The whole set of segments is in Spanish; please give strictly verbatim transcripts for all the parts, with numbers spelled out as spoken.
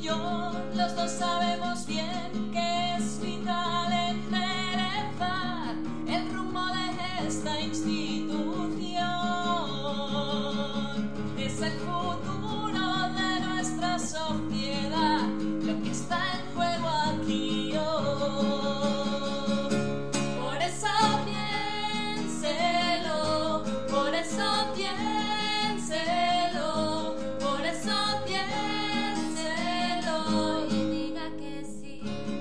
yo, los dos sabemos bien que es vital enderezar el rumbo de esta institución. Es el futuro de nuestra sociedad lo que está en juego aquí hoy. Por eso piénselo, por eso piénselo, por eso piénselo y diga que sí.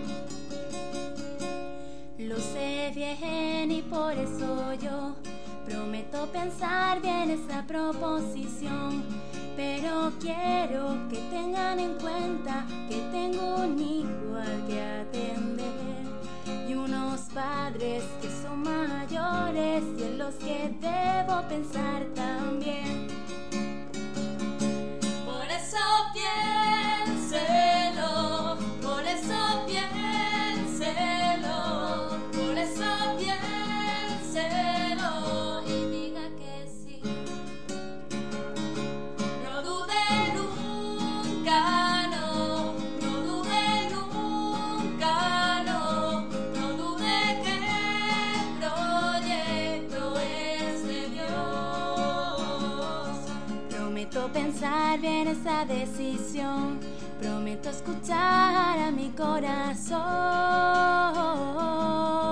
Lo sé bien y por eso yo prometo pensar bien esa proposición, pero quiero que tengan en cuenta que tengo un hijo al que atender y unos padres que son mayores y en los que debo pensar también. Por eso piénselo, por eso piénselo, por eso piénselo Y diga que sí. No dude nunca, no, no dude nunca, no, no dude que el proyecto es de Dios. Prometo pensar bien esa decisión, prometo escuchar a mi corazón.